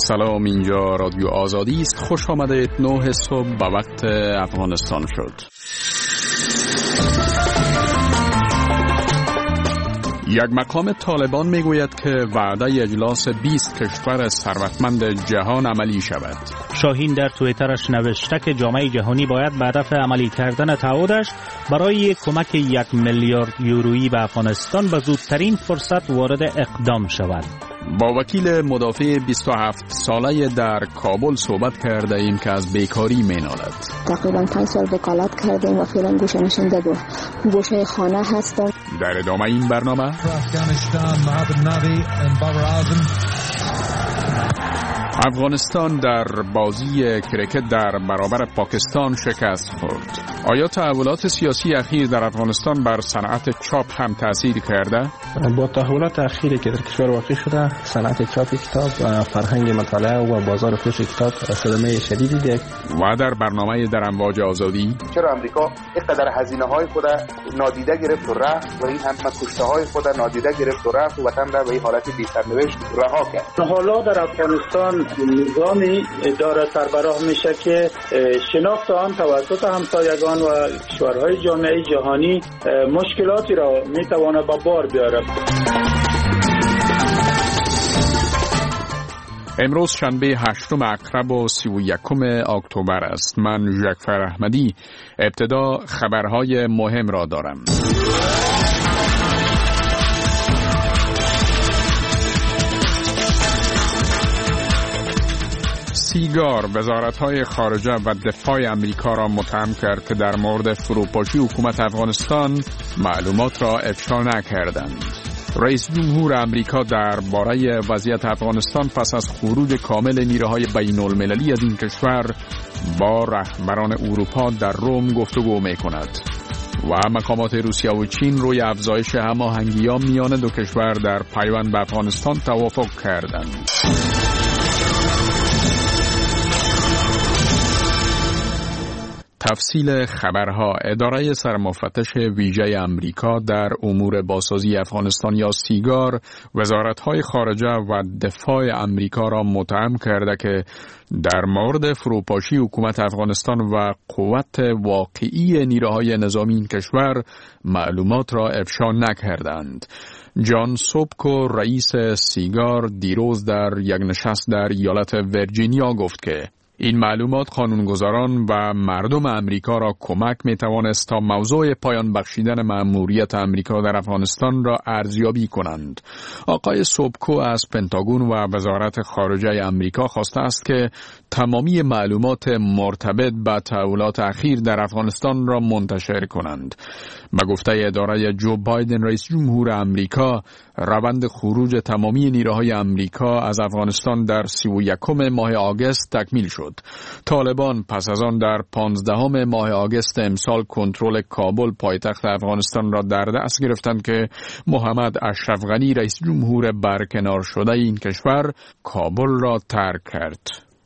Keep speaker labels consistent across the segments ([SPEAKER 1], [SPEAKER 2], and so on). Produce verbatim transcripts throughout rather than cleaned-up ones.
[SPEAKER 1] سلام، اینجا رادیو آزادی است. خوش آمدید. نه صبح به وقت افغانستان شد. یک مقام طالبان میگوید که وعده اجلاس بیست کشور ثروتمند جهان عملی شود.
[SPEAKER 2] شاهین در توییترش نوشته که جامعه جهانی باید به هدف عملی کردن تعهدش برای کمک یک میلیارد یورویی به افغانستان به زودترین فرصت وارد اقدام شود.
[SPEAKER 1] با وکیل مدافع بیست و هفت ساله در کابل صحبت کرده ایم که از بیکاری مینالد.
[SPEAKER 3] تقریبا پنج سال وکالت کردیم و فعلا گوشه نشینده دو گوشه خانه هستم.
[SPEAKER 1] در ادامه این برنامه افغانستان در بازی کرکت در برابر پاکستان شکست خورد. آیا تحولات سیاسی اخیر در افغانستان بر صنعت چاپ هم تأثیر کرده؟
[SPEAKER 4] با تحولات اخیری که در کشور واقع شده، صنعت چاپ کتاب، فرهنگ مطالعه و بازار فروش کتاب صدمه شدیدی دید.
[SPEAKER 1] و در برنامه در امواج آزادی
[SPEAKER 5] چرا امریکا اینقدر هزینه های خود نادیده گرفت و رفت و این همه کشته های خود نادیده گرفت و رفت و وطن را به این حالت بی سرنوشت رها کرد.
[SPEAKER 6] حالا در افغانستان نظامی داره سربراه میشه که شناخت آن توسط همسایگان و کشورهای جامعه جهانی مشکلاتی را میتواند به بار بیاره.
[SPEAKER 1] امروز شنبه هشتم اکتبر و سی و یکم اکتبر است. من ژکفر احمدی. ابتدا خبرهای مهم را دارم. سیگار وزارت‌های خارجه و دفاع امریکا را متهم کرد که در مورد فروپاشی حکومت افغانستان معلومات را افشا نکردند. رئیس جمهور امریکا درباره وضعیت افغانستان پس از خروج کامل نیروهای بین المللی از این کشور با رهبران اروپا در روم گفتگو می‌کند. و مقامات روسیه و چین روی افزایش هماهنگی‌ها میان دو کشور در پیوند به افغانستان توافق کردند. تفصیل خبرها. اداره سرمفتش ویژه امریکا در امور بازسازی افغانستان یا سیگار وزارت‌های خارجه و دفاع امریکا را متهم کرده که در مورد فروپاشی حکومت افغانستان و قوت واقعی نیروهای نظامی این کشور معلومات را افشا نکردند. جان سوبکو رئیس سیگار دیروز در یک نشست در ایالت ویرجینیا گفت که این معلومات قانونگذاران و مردم امریکا را کمک می توانست تا موضوع پایان بخشیدن مأموریت امریکا در افغانستان را ارزیابی کنند. آقای سوبکو از پنتاگون و وزارت خارجه امریکا خواسته است که تمامی معلومات مرتبط با تحولات اخیر در افغانستان را منتشر کنند. به گفته اداره جو بایدن رئیس جمهور امریکا، روند خروج تمامی نیروهای امریکا از افغانستان در سی و یکم ماه آگوست تکمیل شد. طالبان پس از آن در پانزدهم ماه آگوست امسال کنترل کابل پایتخت افغانستان را در دست گرفتند که محمد اشرف غنی رئیس جمهور برکنار شده این کشور کابل را ترک کرد.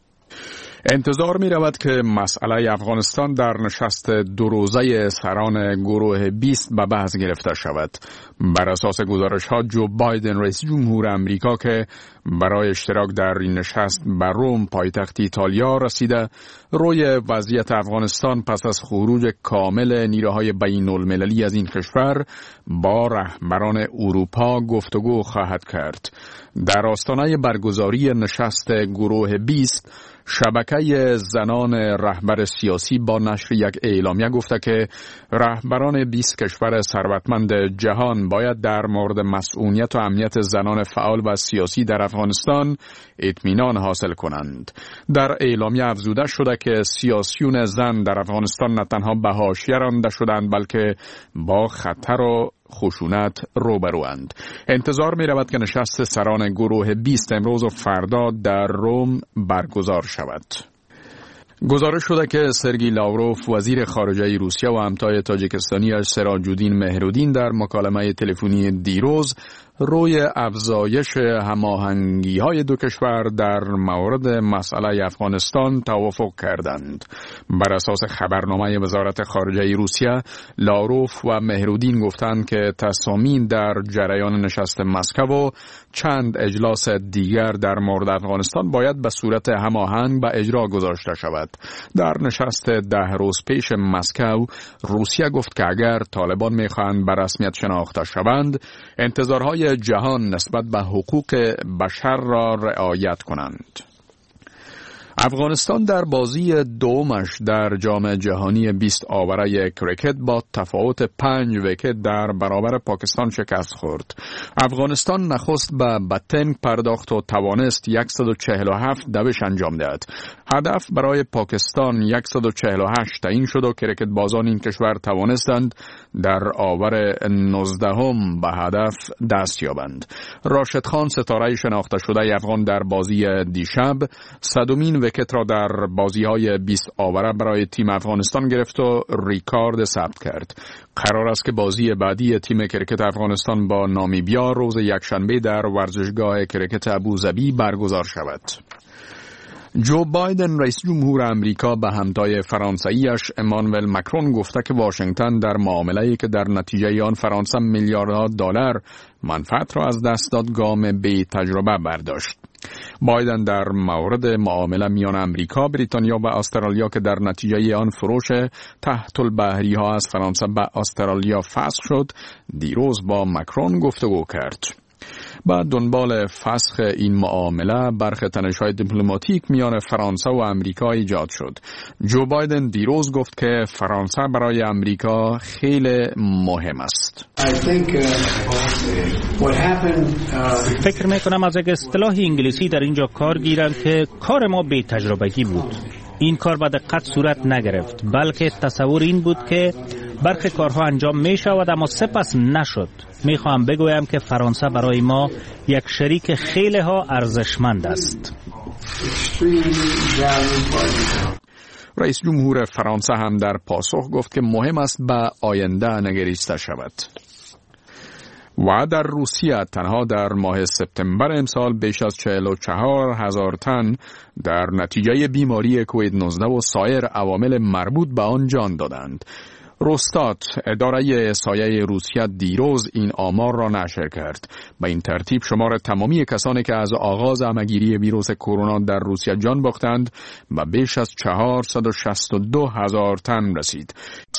[SPEAKER 1] انتظار می رود که مسئله افغانستان در نشست دو روزه سران گروه بیست به بحث گرفته شود. بر اساس گزارش ها جو بایدن رئیس جمهور امریکا که برای اشتراک در این نشست به روم پایتخت ایتالیا رسیده، روی وضعیت افغانستان پس از خروج کامل نیروهای بین المللی از این کشور با رهبران اروپا گفتگو خواهد کرد. در آستانه برگزاری نشست گروه بیست، شبکه زنان رهبر سیاسی با نشر یک اعلامیه گفته که رهبران بیست کشور ثروتمند جهان باید در مورد مسئولیت و امنیت زنان فعال و سیاسی در افغانستان اطمینان حاصل کنند. در اعلامیه افزوده شده که سیاسیون زن در افغانستان نه تنها به حاشیه رانده شدند بلکه با خطر و خشونت روبروند. انتظار می رود که نشست سران گروه بیست امروز و فردا در روم برگزار شود. گزارش شده که سرگئی لاوروف وزیر خارجه روسیه و همتای تاجیکستانی سراجالدین مهرودین در مکالمه تلفنی دیروز روی افزایش هماهنگی‌های دو کشور در مورد مسئله افغانستان توافق کردند. بر اساس خبرنامه وزارت خارجه روسیه، لاوروف و مهرودین گفتند که تصامیم در جریان نشست مسکو و چند اجلاس دیگر در مورد افغانستان باید به صورت هماهنگ به اجرا گذاشته شود. در نشست ده روز پیش مسکو، روسیه گفت که اگر طالبان می‌خواهند به رسمیت شناخته شوند، انتظارهای جهان نسبت به حقوق بشر را رعایت کنند. افغانستان در بازی دومش در جام جهانی بیست آوره کریکت با تفاوت پنج ویکت در برابر پاکستان شکست خورد. افغانستان نخست به بتنگ پرداخت و توانست صد و چهل و هفت دوش انجام دهد. هدف برای پاکستان صد و چهل و هشت تعیین شد و کریکت بازان این کشور توانستند در آور نوزدهم به هدف دست یابند. راشد خان، ستاره شناخته شده افغان در بازی دیشب، صدمین ویکت را در بازی‌های بیست آوره برای تیم افغانستان گرفت و ریکارد ثبت کرد. قرار است که بازی بعدی تیم کریکت افغانستان با نامیبیا روز یکشنبه در ورزشگاه کریکت ابوظبی برگزار شود. جو بایدن رئیس جمهور امریکا به همتای فرانسویش امانوئل مکرون گفته که واشنگتن در معامله‌ای که در نتیجه آن فرانسه میلیاردها دلار منفعت را از دست داد گام بی تجربه برداشت. بایدن در مورد معامله میان امریکا، بریتانیا و استرالیا که در نتیجه آن فروش تحت البحری ها از فرانسه به استرالیا فسخ شد، دیروز با مکرون گفتگو کرد. با دنبال فسخ این معامله، برخی تنش‌های دیپلماتیک میان فرانسه و امریکا ایجاد شد. جو بایدن دیروز گفت که فرانسه برای امریکا خیلی مهم است.
[SPEAKER 2] فکر میکنم از یک اصطلاح انگلیسی در اینجا کار گیرم که کار ما بی تجربگی بود. این کار به دقت صورت نگرفت، بلکه تصور این بود که برخی کارها انجام می شود اما سپس نشد. می خواهم بگویم که فرانسه برای ما یک شریک خیلی ها ارزشمند است.
[SPEAKER 1] رئیس جمهور فرانسه هم در پاسخ گفت که مهم است به آینده نگریسته شود. و در روسیه تنها در ماه سپتامبر امسال بیش از چهل و چهار هزار تن در نتیجه بیماری کووید نوزده و سایر عوامل مربوط به آن جان دادند. روستات، اداره احصایه روسیه، دیروز این آمار را نشر کرد. به این ترتیب شمار تمامی کسانی که از آغاز همه‌گیری ویروس کرونا در روسیه جان باختند به بیش از چهارصد و شصت و دو هزار تن رسید.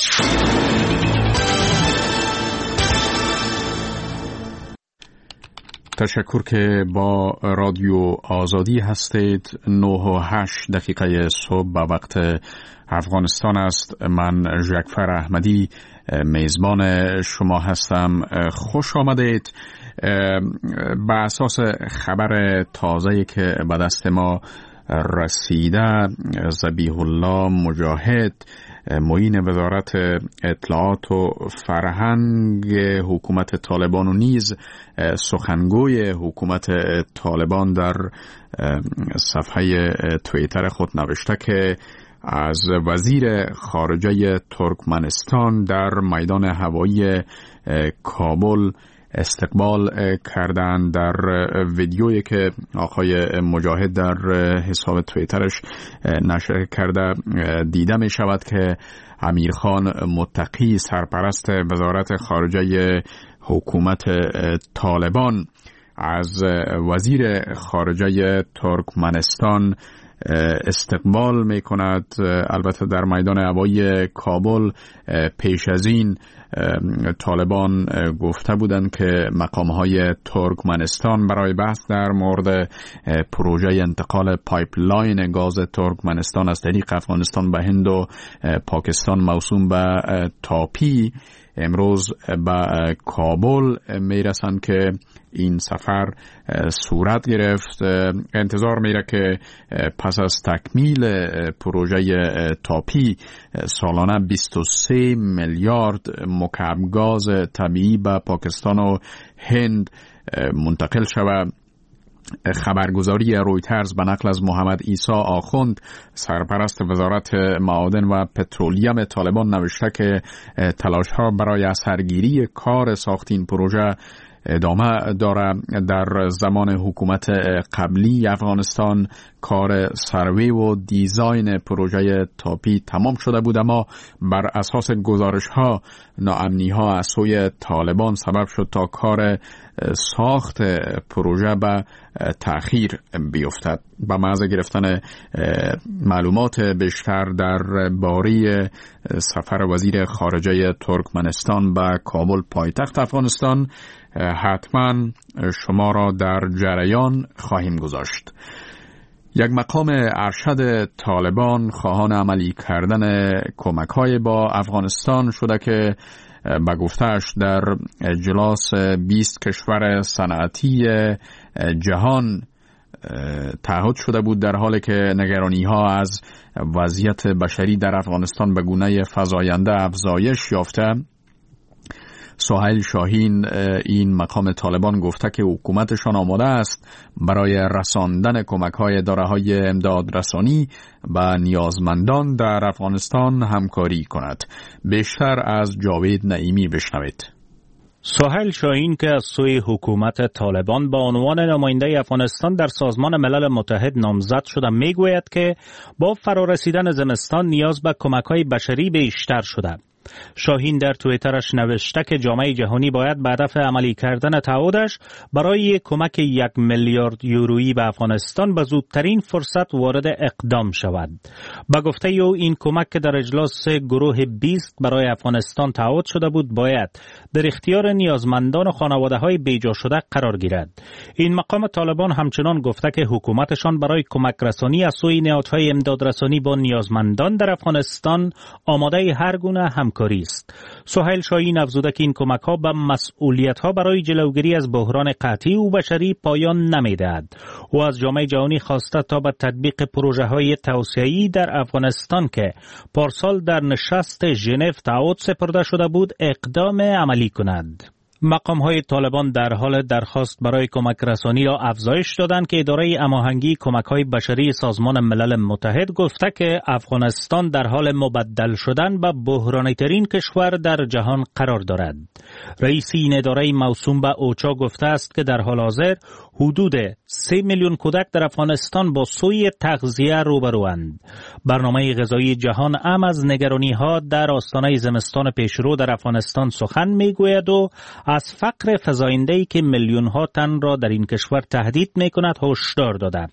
[SPEAKER 1] تشکر که با رادیو آزادی هستید. نه و هشت دقیقه صبح به وقت افغانستان است. من ژکفر احمدی میزبان شما هستم. خوش آمدید. به اساس خبر تازه‌ای که به دست ما رسیده، ذبیح الله مجاهد، معین وزارت اطلاعات و فرهنگ حکومت طالبان و نیز سخنگوی حکومت طالبان در صفحه توییتر خود نوشته که از وزیر خارجه ترکمنستان در میدان هوایی کابل استقبال کردند. در ویدیویی که آقای مجاهد در حساب توییترش نشر کرده دیده می شود که امیرخان متقی، سرپرست وزارت خارجه حکومت طالبان، از وزیر خارجه ترکمنستان استقبال می کند. البته در میدان هوایی کابل پیش از این طالبان گفته بودند که مقام‌های ترکمنستان برای بحث در مورد پروژه انتقال پایپلاین گاز ترکمنستان از طریق افغانستان به هند و پاکستان موسوم به تاپی امروز به کابل میرسند که این سفر صورت گرفت. انتظار میره که پس از تکمیل پروژه تاپی سالانه بیست و سه میلیارد مکعب گاز طبیعی به پاکستان و هند منتقل شود خبرگزاری رویترز به نقل از محمد عیسی آخوند سرپرست وزارت معادن و پترولیم طالبان نوشته که تلاش‌ها برای سرگیری کار ساخت این پروژه ادامه داره. در زمان حکومت قبلی افغانستان کار سروی و دیزاین پروژه تاپی تمام شده بود، اما بر اساس گزارش ها ناامنی ها از سوی طالبان سبب شد تا کار ساخت پروژه به تأخیر بیفتد. با محض گرفتن معلومات بیشتر در باره سفر وزیر خارجه ترکمنستان به کابل پایتخت افغانستان حتما شما را در جریان خواهیم گذاشت. یک مقام ارشد طالبان خواهان عملی کردن کمک‌های با افغانستان شده که به گفته‌اش در اجلاس بیست کشور صنعتی جهان تعهد شده بود، در حالی که نگرانی‌ها از وضعیت بشری در افغانستان به گونه فزاینده افزایش یافته. سهیل شاهین این مقام طالبان گفته که حکومتشان آماده است برای رساندن کمک‌های اداره‌های امدادرسانی به نیازمندان در افغانستان همکاری کند. بیشتر از جاوید نعیمی بشنوید.
[SPEAKER 2] سهیل شاهین که از سوی حکومت طالبان با عنوان نماینده افغانستان در سازمان ملل متحد نامزد شده میگوید که با فرارسیدن زمستان نیاز به کمک‌های بشری بیشتر شده. شاهین در توییترش نوشته که جامعه جهانی باید به هدف عملی کردن تعهدش برای کمک یک میلیارد یورویی به افغانستان به زودترین فرصت وارد اقدام شود. به گفته او این کمک که در اجلاس گروه بیست برای افغانستان تعهد شده بود باید در اختیار نیازمندان و خانواده‌های بیجا شده قرار گیرد. این مقام طالبان همچنان گفته که حکومتشان برای کمک رسانی از سوی نهادهای امدادرسانی با نیازمندان در افغانستان آماده هر گونه همکاری است. سهیل شاهین افزوده که این کمک‌ها به مسئولیت‌ها برای جلوگیری از بحران قحطی و بشری پایان نمی‌دهد و از جامعه جهانی خواسته تا به تطبیق پروژه‌های توسعه‌ای در افغانستان که پارسال در نشست ژنو تعهد سپرده شده بود اقدام عملی کند. مقام های طالبان در حال درخواست برای کمک رسانی را افزایش دادند که اداره هماهنگی کمک های بشری سازمان ملل متحد گفته که افغانستان در حال مبدل شدن به بحرانی ترین کشور در جهان قرار دارد. رئیس این اداره موسوم به اوچا گفته است که در حال حاضر حدود سه میلیون کودک در افغانستان با سوی تغذیه روبروند. برنامه غذایی جهان هم از نگرانی ها در آستانه زمستان پیشرو در افغانستان سخن میگوید و از فقر فزاینده‌ای که میلیون ها تن را در این کشور تهدید میکند هشدار داده.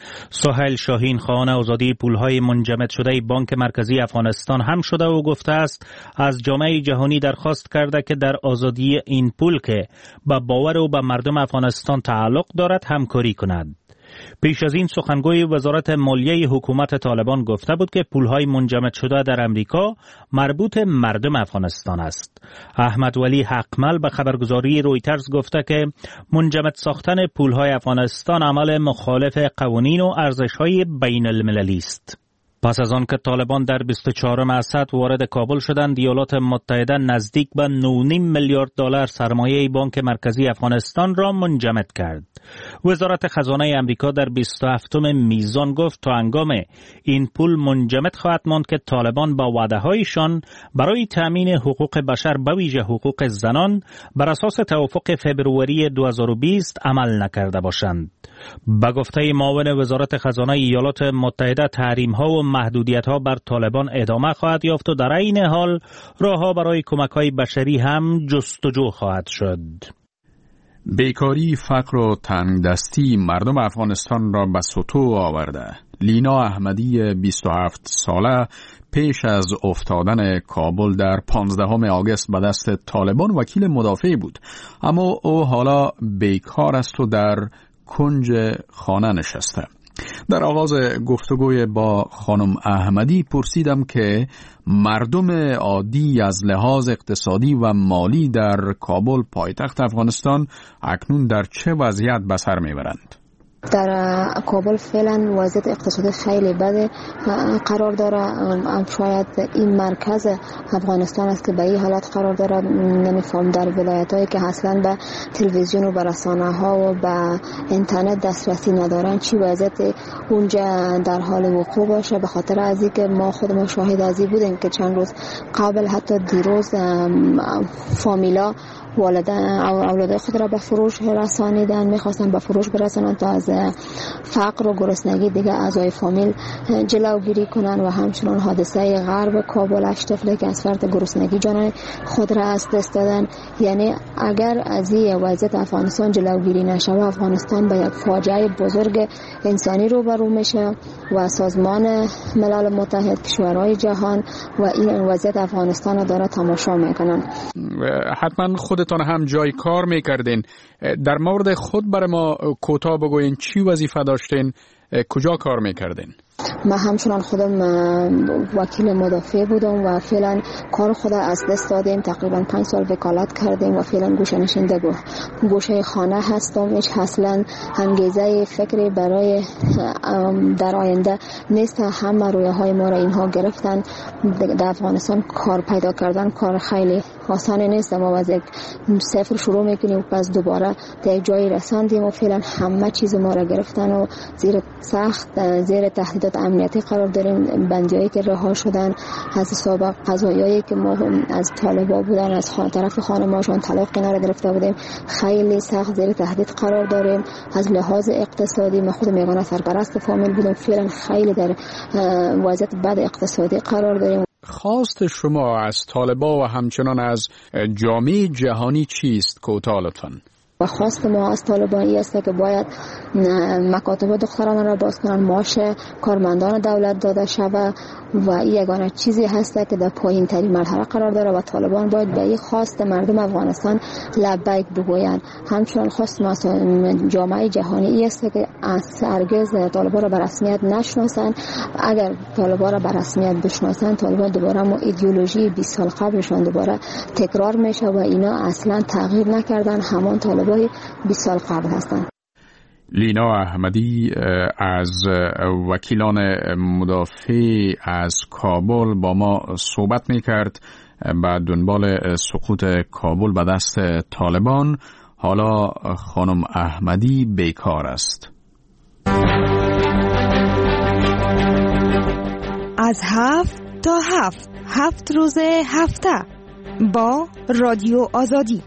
[SPEAKER 2] سهیل شاهین خواهان آزادی پولهای منجمد شده بانک مرکزی افغانستان هم شده و گفته است از جامعه جهانی درخواست کرده که در آزادی این پول که به باور و به مردم افغانستان تعلق دارد همکاری کند. پیش از این سخنگوی وزارت مالیه حکومت طالبان گفته بود که پولهای منجمد شده در امریکا مربوط مردم افغانستان است. احمد ولی حقمل به خبرگزاری رویترز گفته که منجمد ساختن پولهای افغانستان عمل مخالف قوانین و ارزش‌های بین المللی است. پس از آن که طالبان در بیست و چهارم اسد وارد کابل شدند، ایالات متحده نزدیک به نه و نیم میلیارد دلار سرمایه بانک مرکزی افغانستان را منجمد کرد. وزارت خزانه امریکا در بیست و هفتم میزان گفت تا هنگام این پول منجمد خواهد ماند که طالبان با وعده‌هایشان برای تأمین حقوق بشر به ویژه حقوق زنان بر اساس توافق فبروری دو هزار و بیست عمل نکرده باشند. به گفته معاون وزارت خزانه ایالات متحده تحریم‌ها و محدودیت‌ها بر طالبان ادامه خواهد یافت و در این حال راه‌ها برای کمک‌های بشری هم جستجو خواهد شد.
[SPEAKER 1] بیکاری، فقر و تنگدستی مردم افغانستان را به سطوح آورده. لینا احمدی بیست و هفت ساله پیش از افتادن کابل در پانزدهم آگوست به دست طالبان وکیل مدافع بود، اما او حالا بیکار است و در کنج خانه نشسته. در آغاز گفتگوی با خانم احمدی پرسیدم که مردم عادی از لحاظ اقتصادی و مالی در کابل پایتخت افغانستان اکنون در چه وضعیت به سر میبرند؟
[SPEAKER 3] در کابل فعلا وضعیت اقتصادی خیلی بده قرار داره. شاید این مرکز افغانستان است که به این حالت قرار داره. نمیفهم در ولایت هایی که اصلا به تلویزیون و به رسانه ها و به اینترنت دسترسی ندارن چی وضعیت اونجا در حال وقوع باشه. به خاطر از اینکه ما خودمون شاهد از این بودیم که چند روز قبل حتی دیروز فامیلا والدین اولاد خود را به فروش رسانیدن، میخواستن به فروش برسانن تا از فقر و گرسنگی دیگه اعضای فامیل جلوگیری کنن. و همچنان حادثه غرب کابل هشت طفلی که از فرط گرسنگی جان خود را از دست دادن. یعنی اگر از این وضعیت افغانستان جلوگیری نشه و افغانستان به یک فاجعه بزرگ انسانی روبرو میشه و سازمان ملل متحد، کشورهای جهان و این وضعیت افغانستان را داره تماشا میکنن.
[SPEAKER 1] حتما خودتان هم جای کار میکردین. در مورد خود برای ما کوتاه بگوین چی وظیفه داشتین، کجا کار میکردین؟
[SPEAKER 3] من همچنان خودم وکیل مدافع بودم و فعلا کار خود از دست دادیم. تقریبا پنج سال وکالت کردیم و فعلا گوشه نشینده گو گوشه خانه هستم. هیچ اصلا انگیزه فکری برای در آینده نیست. همه رویه های ما را اینها گرفتن. در افغانستان کار پیدا کردن کار خیلی آسانی نیست. ما از یک صفر شروع میکنیم و پس دوباره در جایی رساندیم و فعلا همه چیز ما را گرفتن و زیر سخت زیر تهدیدات امنیتی قرار داریم. بندیایی که رها شدن از سابق، قضایایی که ما از طالبا بودن از خان طرف خانماشون طلاق اینا را گرفته بودیم، خیلی سخت زیر تهدید قرار داریم. از لحاظ اقتصادی من خودم یگانه سرپرست فامیل بودم، فعلا خیلی در وضعیت بد اقتصادی قرار داریم.
[SPEAKER 1] خواست شما از طالبا و همچنان از جامعه جهانی چیست؟ کوتاه لطفاً.
[SPEAKER 3] و خواست ما از طالبان است که باید مکاتب دختران را باز کنن، معاش کارمندان دولت داده شود و این یگانه چیزی هست که در پایین ترین مرحله قرار داره و طالبان باید به این خواست مردم افغانستان لبیک بگویند. همچنان خواست ما از جامعه جهانی است که از هرگز طالبان را به رسمیت نشناسند. اگر طالبان را به رسمیت بشناسند، طالبان دوباره ما ایدئولوژی بیست سال قبلشون دوباره تکرار میشه و اینا اصلا تغییر نکردن، همان طالبان بیست سال قبل هستند.
[SPEAKER 1] لینا احمدی از وکیلان مدافع از کابل با ما صحبت میکرد بعد دنبال سقوط کابل به دست طالبان. حالا خانم احمدی بیکار است.
[SPEAKER 7] از هفت تا هفت هفت روز هفته با رادیو آزادی.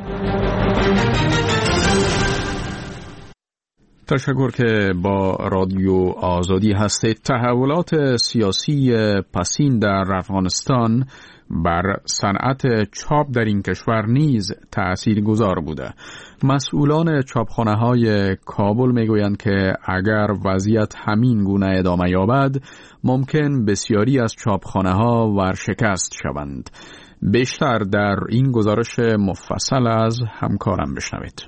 [SPEAKER 1] تشکر که با رادیو آزادی هستید. تحولات سیاسی پسین در افغانستان بر صنعت چاپ در این کشور نیز تأثیرگذار بوده. مسئولان چاپخانه‌های کابل میگویند که اگر وضعیت همین گونه ادامه یابد ممکن بسیاری از چاپخانه‌ها ورشکست شوند. بیشتر در این گزارش مفصل از همکارم بشنوید.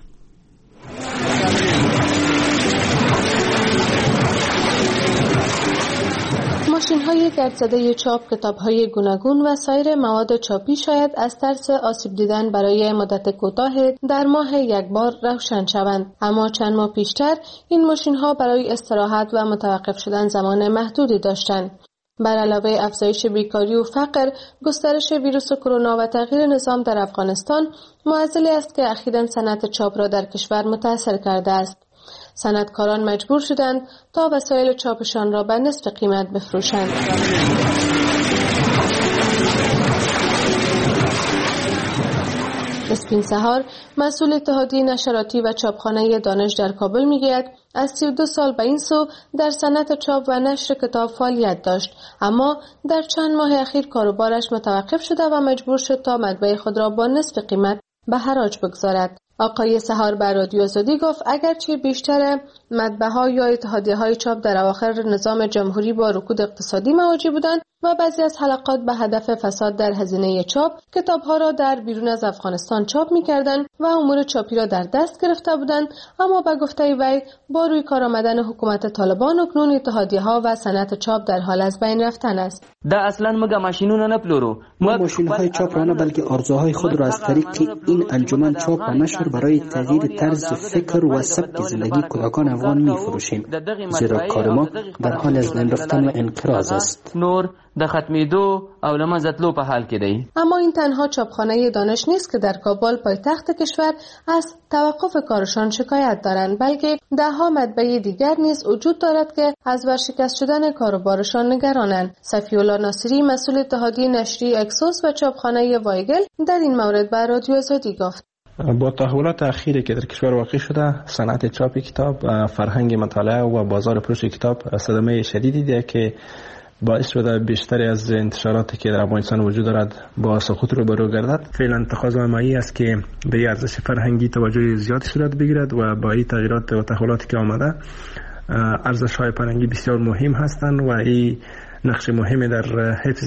[SPEAKER 8] ماشین‌های گردزده چاپ کتاب‌های گوناگون و سایر مواد چاپی شاید از ترس آسیب دیدن برای مدت کوتاه در ماه یک بار روشن شوند، اما چند ماه پیشتر این ماشین‌ها برای استراحت و متوقف شدن زمان محدودی داشتند. بر علاوه افزایش بیکاری و فقر، گسترش ویروس کرونا و تغییر نظام در افغانستان معضلی است که اخیراً صنعت چاپ را در کشور متأثر کرده است. صنعتکاران مجبور شدند تا وسایل چاپشان را به نصف قیمت بفروشند. اسپین سهار، مسئول اتحادیه نشراتی و چاپخانه دانش در کابل میگوید از سی و دو سال به این سو در صنعت چاپ و نشر کتاب فعالیت داشت، اما در چند ماه اخیر کاروبارش متوقف شده و مجبور شد تا مطبع خود را با نصف قیمت به حراج بگذارد. آقای سهار بر رادیو آزادی گفت اگرچه بیشتر مطبع‌ها یا اتحادیه‌های چاپ در اواخر نظام جمهوری با رکود اقتصادی مواجه بودند، و بعضی از حلقات به هدف فساد در هزینه چاپ کتاب‌ها را در بیرون از افغانستان چاپ می‌کردند و امور چاپی را در دست گرفته بودند، اما به گفته وی با روی کار آمدن حکومت طالبان اکنون اتحادیه‌ها و صنعت چاپ در حال از بین رفتن است.
[SPEAKER 9] دا اصلا مگه ماشینونه نه پلورو،
[SPEAKER 10] ما ماشین‌های چاپ را نه بلکه آرزوهای خود را از طریق این انجمن چاپ و نشر برای تغییر طرز فکر و سبک زندگی کودکان افغان می‌فروشیم، زیرا کار ما در حال از بین رفتن و انقراض است.
[SPEAKER 9] نور د ختمیدو او لمزتلو په حال کې دی.
[SPEAKER 8] اما این تنها چاپخانه دانش نیست که در کابل پایتخت کشور از توقف کارشان شکایت دارند، بلکه ده‌ها مطبعه دیگر نیز وجود دارد که از ورشکست شدن کاروبارشان نگرانند. صفی الله ناصری مسئول اتحادیه نشری اکسوس و چاپخانه وایگل در این مورد به رادیو آزادی گفت:
[SPEAKER 4] با تحولات اخیری که در کشور واقع شده، صنعت چاپ کتاب، فرهنگ مطالعه و بازار فروش کتاب صدمه شدیدی دیده که باعث شده بیشتری از انتشاراتی که در افغانستان وجود دارد با سقوط روبرو گردد. فعلا تقاضا مایی است که به ارزش فرهنگی توجه زیادی صورت بگیرد و با این تغییرات و تحولاتی که آمده ارزش های فرهنگی بسیار مهم هستند و این نقش مهمی در حفظ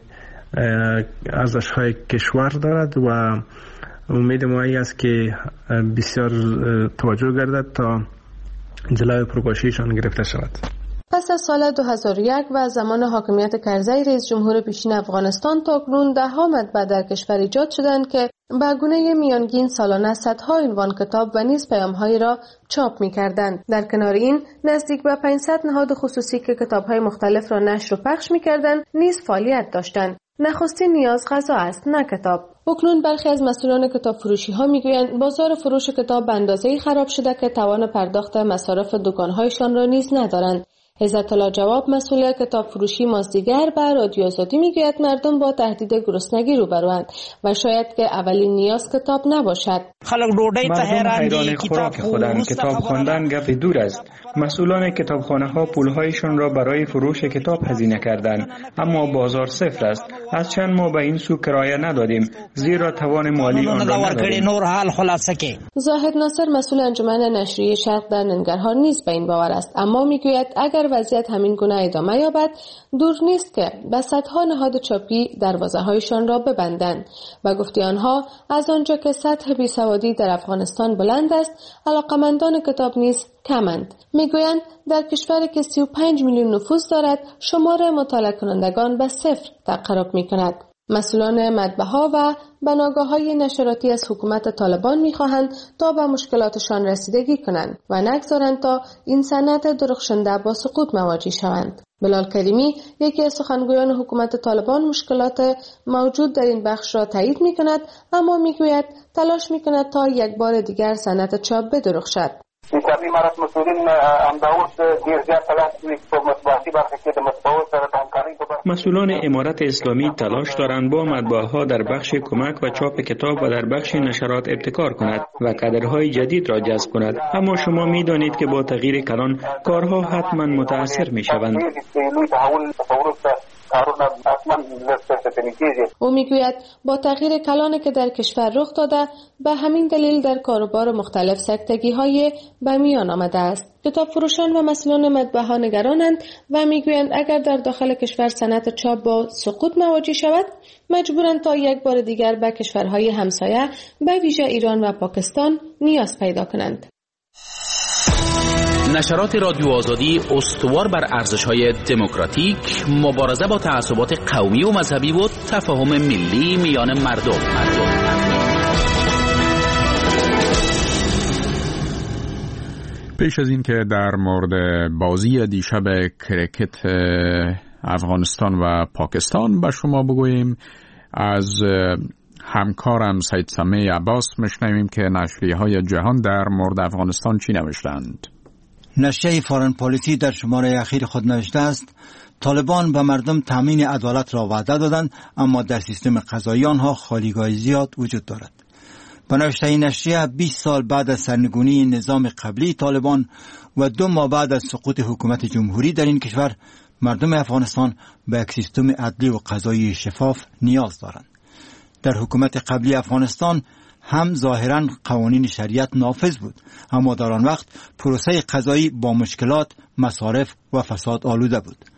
[SPEAKER 4] ارزش های کشور دارد و امید ما است که بسیار توجه گردد تا جلوی فروپاشیشان گرفته شود.
[SPEAKER 8] پس از سال دو هزار و یک و زمان حاکمیت کرزی رئیس جمهور پیشین افغانستان تا کنون ده‌ها مطبع در کشور ایجاد شدند که به گونه میانگین سالانه صدها عنوان کتاب و نیز پیام‌هایی را چاپ می‌کردند. در کنار این نزدیک به پانصد نهاد خصوصی که کتاب‌های مختلف را نشر و پخش می‌کردند نیز فعالیت داشتند. نخستین نیاز غذا است، نه کتاب. اکنون برخی از مسئولان کتاب فروشی ها میگویند بازار فروش کتاب به اندازه‌ای خراب شده که توان پرداخت مصارف دکان‌هایشان را نیز ندارند. عزت الله جواب مسئول کتاب فروشی مازدیگر به رادیو آزادی میگوید مردم با تهدید گرسنگی روبروند و شاید که اولین نیاز کتاب نباشد.
[SPEAKER 11] مردم حیران خوراک خودند. کتاب خواندن گپ دور است. مسئولان کتابخانه ها پولهایشان را برای فروش کتاب هزینه کردند، اما بازار صفر است. از چند ماه به این سو کرایه ندادیم زیرا توان مالی آن را نداریم.
[SPEAKER 8] زاهد ناصر مسئول انجمن نشریه شرق در ننگرهار نیز به این باور است، اما میگوید اگر وضعیت همین گونه ادامه یابد دور نیست که به صدها نهاد چاپی دروازه‌هایشان را ببندند. و گفته آنها از آنجا که سطح بیسوادی در افغانستان بلند است، علاقمندان کتاب نیز کمند. میگویند در کشوری که سی و پنج میلیون نفوذ دارد شمار مطالعه کنندگان به صفر تقرب میکند. مسئولان مطبع‌ها و بناگاه‌های نشراتی از حکومت طالبان می‌خواهند تا به مشکلاتشان رسیدگی کنند و نگذارند تا این صنعت درخشنده با سقوط مواجه شوند. بلال کریمی یکی از سخنگویان حکومت طالبان مشکلات موجود در این بخش را تایید می‌کند، اما می‌گوید تلاش می‌کند تا یک بار دیگر صنعت چاپ بدرخشد.
[SPEAKER 5] اسلامي امارت مسئولین امداوس ډیر زیات تلاش کوي په مطبوعاتي برخه کې د مطبوعاتو سره د همکارۍ په برخه.
[SPEAKER 11] مسئولان امارت اسلامی تلاش دارند با مطبوعه‌ها در بخش کمک و چاپ کتاب و در بخش نشرات ابتکار کند و کادرهای جدید را جذب کند، اما شما می‌دانید که با تغییر کلان کارها حتما متاثر می‌شوند.
[SPEAKER 8] او میگوید با تغییر کلانی که در کشور رخ داده به همین دلیل در کاروبار مختلف سکتگی های به میان آمده است. کتاب فروشان و مسئولان مطبعه ها نگرانند و میگویند اگر در داخل کشور صنعت چاپ با سقوط مواجه شود مجبورند تا یک بار دیگر به کشورهای همسایه به ویژه ایران و پاکستان نیاز پیدا کنند.
[SPEAKER 12] نشرات رادیو آزادی استوار بر ارزش‌های دموکراتیک، مبارزه با تعصبات قومی و مذهبی و تفاهم ملی میان مردم.
[SPEAKER 1] پیش از این که در مورد بازی دیشب کرکت افغانستان و پاکستان به شما بگوییم، از همکارم سید سمیع عباس میشنویم که نشریه‌های جهان در مورد افغانستان چی نوشتند.
[SPEAKER 13] نشریه فارن پالیسی در شماره اخیر خود نوشته است طالبان به مردم تامین عدالت را وعده دادند، اما در سیستم قضایی آنها خالیگاه زیاد وجود دارد. به نوشته این نشریه بیست سال بعد از سرنگونی نظام قبلی طالبان و دو ماه بعد از سقوط حکومت جمهوری در این کشور، مردم افغانستان به یک سیستم عدلی و قضایی شفاف نیاز دارند. در حکومت قبلی افغانستان هم ظاهراً قوانین شریعت نافذ بود، اما در آن وقت پروسه قضایی با مشکلات، مصارف و فساد آلوده بود.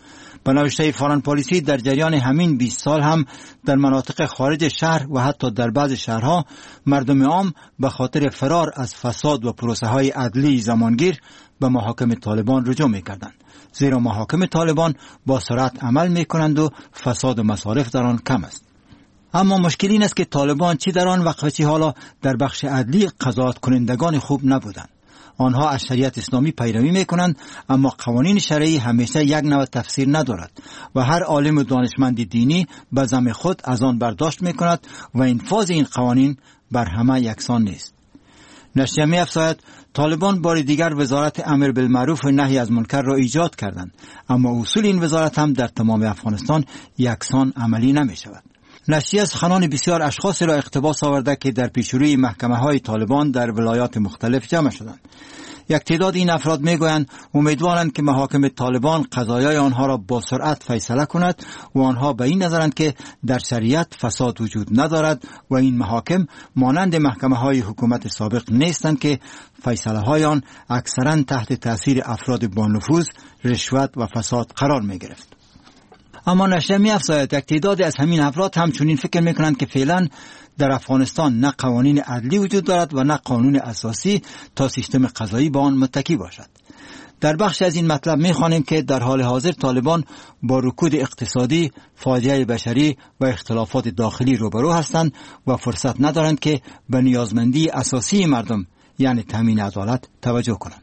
[SPEAKER 13] به نوشته فارن پالیسی در جریان همین بیست سال هم در مناطق خارج شهر و حتی در بعض شهرها مردم عام به خاطر فرار از فساد و پروسه های عدلی زمانگیر به محاکم طالبان رجوع می‌کردند، زیرا محاکم طالبان با سرعت عمل می‌کنند و فساد و مصارف در آن کم است. اما مشکل این است که طالبان چی در آن وقت و چی حالا در بخش عدلی قضاوت کنندگان خوب نبودند. آنها از شریعت اسلامی پیروی میکنند، اما قوانین شرعی همیشه یک نوع تفسیر ندارد و هر عالم و دانشمند دینی به زعم خود از آن برداشت میکند و انفاذ این قوانین بر همه یکسان نیست. نشریه می‌افزاید طالبان بار دیگر وزارت امر بالمعروف و نهی از منکر را ایجاد کردند، اما اصول این وزارت هم در تمام افغانستان یکسان عملی نمی‌شود. نشریه سخنان بسیار اشخاص را اقتباس آورده که در پیشروی محکمه های طالبان در ولایات مختلف جمع شدند. یک تعداد این افراد میگویند امیدوارند که محاکم طالبان قضایای آنها را با سرعت فیصله کند و آنها به این نظرند که در شریعت فساد وجود ندارد و این محاکم مانند محکمه های حکومت سابق نیستند که فیصله های آن اکثرا تحت تاثیر افراد با نفوذ، رشوت و فساد قرار می گرفت. اما نشریه می‌افزاید یک تعداد از همین افراد همچنین فکر می‌کنند که فعلا در افغانستان نه قوانین عدلی وجود دارد و نه قانون اساسی تا سیستم قضایی با آن متکی باشد. در بخش از این مطلب می‌خوانیم که در حال حاضر طالبان با رکود اقتصادی، فاجعه بشری و اختلافات داخلی روبرو هستند و فرصت ندارند که به نیازمندی اساسی مردم یعنی تامین عدالت توجه کنند.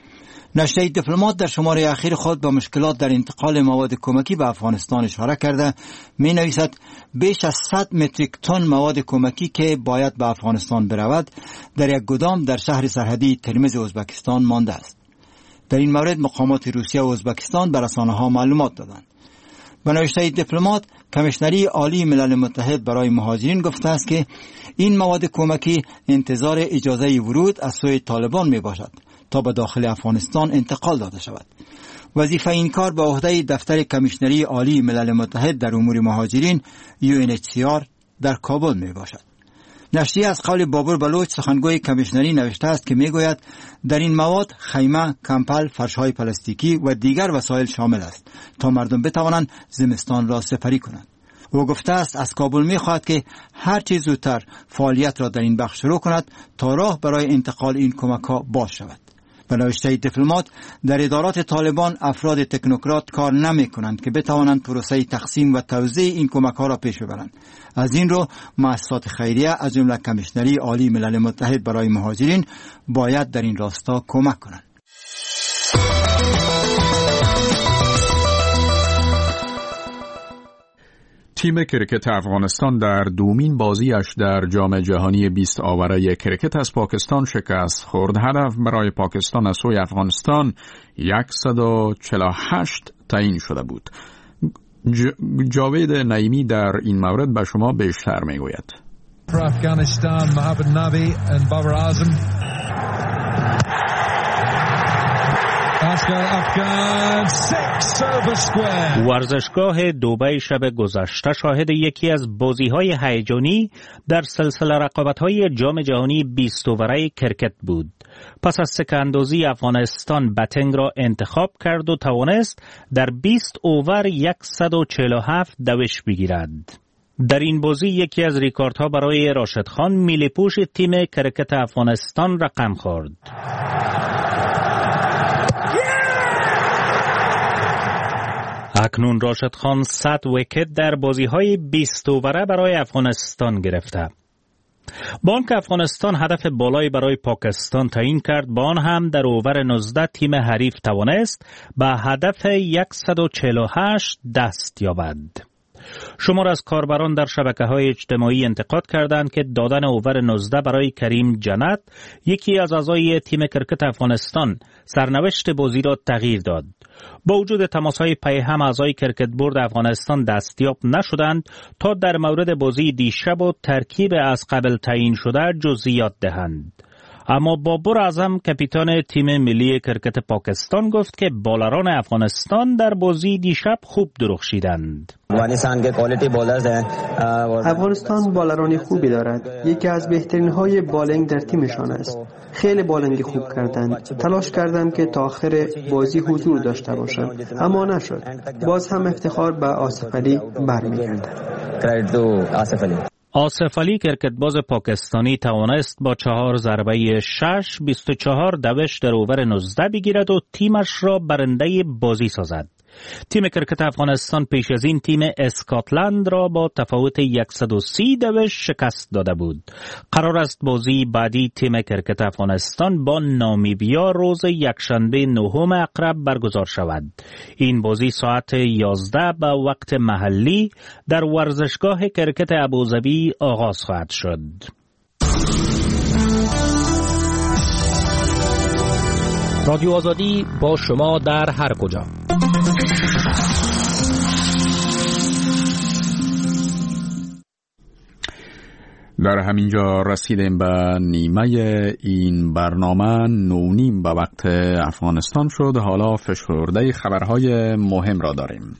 [SPEAKER 13] نشریه دیپلمات در شماره اخیر خود به مشکلات در انتقال مواد کمکی به افغانستان اشاره کرده می نویسد بیش از صد متریک تن مواد کمکی که باید به افغانستان برود در یک گدام در شهر سرحدی ترمز ازبکستان مانده است. در این مورد مقامات روسیه و ازبکستان به رسانه‌ها معلومات دادند. به نوشته دیپلمات کمیشنری عالی ملل متحد برای مهاجرین گفته است که این مواد کمکی انتظار اجازه ورود از سوی طالبان می باشد تا به داخل افغانستان انتقال داده شود. وظیفه این کار به عهده دفتر کمیشنری عالی ملل متحد در امور مهاجرین یو ان اچ سی آر در کابل می باشد. نشریه از قول بابور بلوچ سخنگوی کمیشنری نوشته است که می گوید در این مواد خیمه، کمپل، فرش‌های پلاستیکی و دیگر وسایل شامل است تا مردم بتوانند زمستان را سپری کنند. او گفته است از کابل می خواهد که هر چیز زودتر فعالیت را در این بخش شروع کند تا راه برای انتقال این کمک ها باز شود. به نوشته دیپلمات در ادارات طالبان افراد تکنوکرات کار نمی کنند که بتوانند پروسه تقسیم و توزیع این کمک ها را پیش ببرند. از این رو مؤسسات خیریه از جمله کمیشنری عالی ملل متحد برای مهاجرین باید در این راستا کمک کنند.
[SPEAKER 1] تیم کرکت افغانستان در دومین بازیش در جام جهانی بیست آوره کرکت از پاکستان شکست خورد. هدف برای پاکستان از سوی افغانستان صد و چهل و هشت تعیین شده بود. جاوید نعیمی در این مورد به شما بیشتر میگوید.
[SPEAKER 14] افغانستان محمد نبی و بابر اعظم
[SPEAKER 2] ورزشگاه دبی شب گذشته شاهد یکی از بازی‌های هیجانی در سلسله رقابت‌های جام جهانی بیست اوره کرکت بود. پس از سکه‌اندازی افغانستان بتنگ را انتخاب کرد و توانست در بیست اوور صد و چهل و هفت دوش بگیرد. در این بازی یکی از ریکاردها برای راشد خان میلی‌پوش تیم کرکت افغانستان رقم خورد. اکنون راشد خان صد ویکت در بازی‌های بیست اوره برای افغانستان گرفته. با آنکه افغانستان هدف بالایی برای پاکستان تعیین کرد، با آن هم در اوور نوزده تیم حریف توانست به هدف صد و چهل و هشت دست یابد. شمار از کاربران در شبکه‌های اجتماعی انتقاد کردند که دادن اوور نوزده برای کریم جنت، یکی از اعضای تیم کرکت افغانستان، سرنوشت بازی را تغییر داد. با وجود تماس‌های پیهم اعضای کرکت بورد افغانستان دستیاب نشدند تا در مورد بازی دیشب و ترکیب از قبل تعیین شده جزئیات دهند. اما بابر اعظم کاپیتان تیم ملی کرکت پاکستان گفت که بالران افغانستان در بازی دیشب خوب درخشیدند.
[SPEAKER 15] افغانستان بالران خوبی دارد. یکی از بهترین های بالینگ در تیمشان است. خیلی بالینگ خوب کردند. تلاش کردم که تا آخر بازی حضور داشته باشم اما نشد. باز هم افتخار به آصف علی برمیگردد.
[SPEAKER 2] آصف علی کرکتباز پاکستانی توانست با چهار ضربه شش بیست و چهار دوش در اوور نوزده بگیرد و تیمش را برنده بازی سازد. تیم کرکت افغانستان پیش از این تیم اسکاتلند را با تفاوت صد و سی دوش شکست داده بود. قرار است بازی بعدی تیم کرکت افغانستان با نامیبیا روز یکشنبه نهم اقرب برگزار شود. این بازی ساعت یازده به وقت محلی در ورزشگاه کرکت ابوظبی آغاز خواهد شد.
[SPEAKER 16] رادیو آزادی با شما در هر کجا.
[SPEAKER 1] در همینجا رسیدیم به نیمه این برنامه. نونیم به وقت افغانستان شد. حالا فشرده خبرهای مهم را داریم.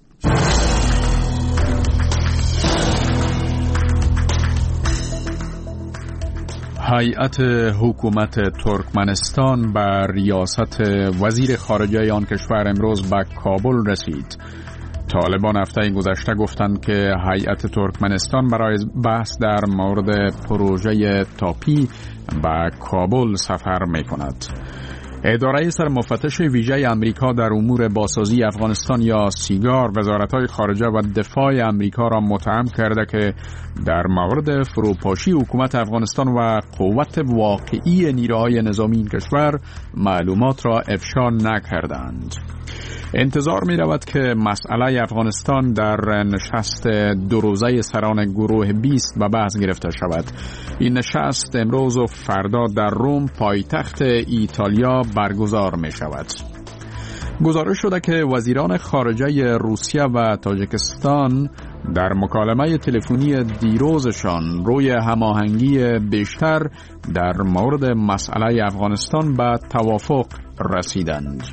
[SPEAKER 1] هیئت حکومت ترکمنستان بر ریاست وزیر خارجه آن کشور امروز به کابل رسید. طالبان هفته گذشته گفتند که هیئت ترکمنستان برای بحث در مورد پروژه تاپی به کابل سفر می کند. اداره سرمفتش ویژه امریکا در امور بازسازی افغانستان یا سیگار وزارت‌های خارجه و دفاع امریکا را متهم کرده که در مورد فروپاشی حکومت افغانستان و قوت واقعی نیروهای نظامی این کشور معلومات را افشا نکردند. انتظار می رود که مسئله افغانستان در نشست دو روزه سران گروه بیست به بحث گرفته شود. این نشست امروز و فردا در روم پایتخت ایتالیا برگزار می شود. گزارش شده که وزیران خارجه روسیه و تاجیکستان در مکالمه تلفنی دیروزشان روی هماهنگی بیشتر در مورد مسئله افغانستان به توافق رسیدند.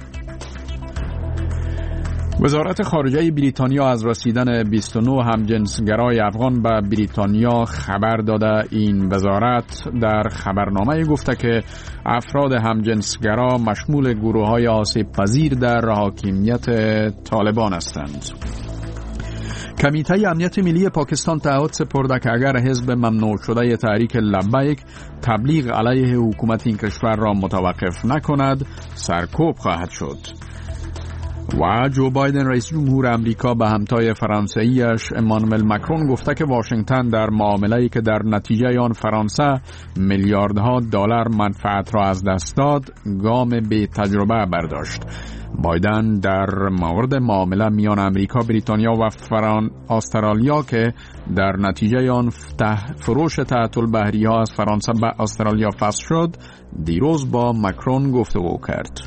[SPEAKER 1] وزارت خارجه بریتانیا از رسیدن بیست و نه همجنسگرای افغان به بریتانیا خبر داده. این وزارت در خبرنامه گفته که افراد همجنسگرا مشمول گروه‌های آسیب پذیر در حاکمیت طالبان هستند. کمیته امنیت ملی پاکستان تعهد سپرده که اگر حزب ممنوع شده تحریک لبیک تبلیغ علیه حکومت این کشور را متوقف نکند سرکوب خواهد شد. و جو بایدن رئیس جمهور امریکا به همتای فرانسویش امانوئل مکرون گفته که واشنگتن در معامله‌ای که در نتیجه آن فرانسه میلیاردها دلار منفعت را از دست داد گام بی تجربه برداشت. بایدن در مورد معامله میان امریکا، بریتانیا و فران استرالیا که در نتیجه آن فروش تحت البحری ها از فرانسه به استرالیا فصل شد دیروز با مکرون گفتگو کرد.